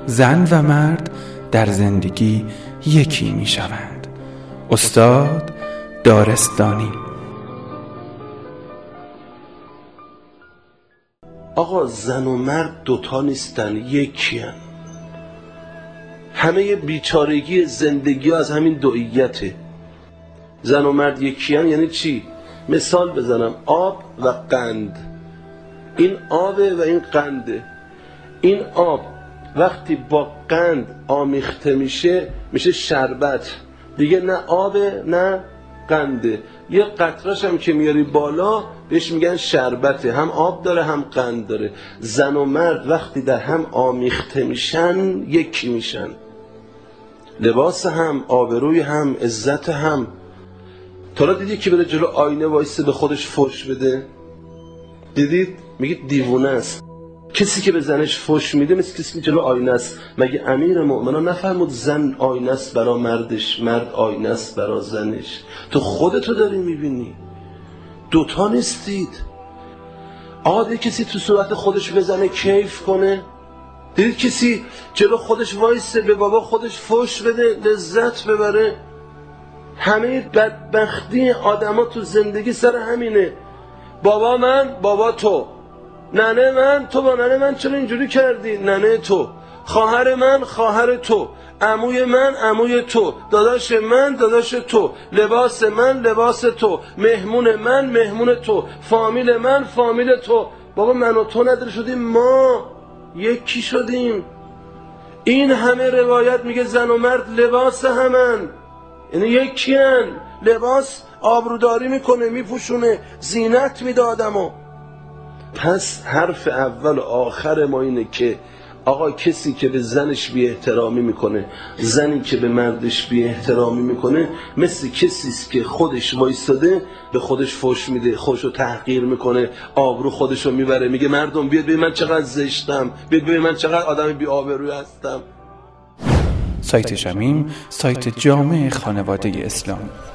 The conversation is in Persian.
زن و مرد در زندگی یکی می شوند. استاد دارستانی. آقا زن و مرد دوتا نیستن، یکی هن. همه بیچارگی زندگی از همین دوئیته. زن و مرد یکی هن یعنی چی؟ مثال بزنم، آب و قند. این آبه و این قنده. این آب وقتی با قند آمیخته میشه شربت، دیگه نه آبه نه قنده. یه قطرش هم که میاری بالا بهش میگن شربته، هم آب داره هم قند داره. زن و مرد وقتی در هم آمیخته میشن یکی میشن، لباس هم، آبروی هم، عزت هم. تا را دیدی که بره جلو آینه وایسه به خودش فحش بده؟ دیدید؟ میگید دیوونه است. کسی که به زنش فحش میده مثل کسی که جلو آینه است. مگه امیر مؤمنان نفرمود زن آینه است برا مردش، مرد آینه است برا زنش؟ تو خودتو داری میبینی، دوتا نیستید. آقا کسی تو صورت خودش بزنه کیف کنه؟ دیدید کسی جلو خودش وایسه به بابا خودش فحش بده لذت ببره؟ همه بدبختی آدما تو زندگی سر همینه. بابا من بابا تو، ننه من تو با ننه من چرا اینجوری کردی؟ ننه تو. خواهر من خواهر تو، عموی من عموی تو، داداش من داداش تو، لباس من لباس تو، مهمون من مهمون تو، فامیل من فامیل تو. بابا من و تو نداره شدیم ما یکی شدیم. این همه روایت میگه زن و مرد لباس همن، یعنی یکی هن. لباس آبروداری میکنه، میپوشونه، زینت میده آدمو. پس حرف اول و آخر ما اینه که آقا کسی که به زنش بی احترامی میکنه، زنی که به مردش بی احترامی میکنه، مثل کسیست که خودش وایستاده به خودش فحش میده، خودشو تحقیر میکنه، آبرو خودشو میبره، میگه مردم بیاد ببین من چقدر زشتم، بیاد ببین من چقدر آدم بی آبروی هستم. سایت شمیم، سایت جامع خانواده اسلامی.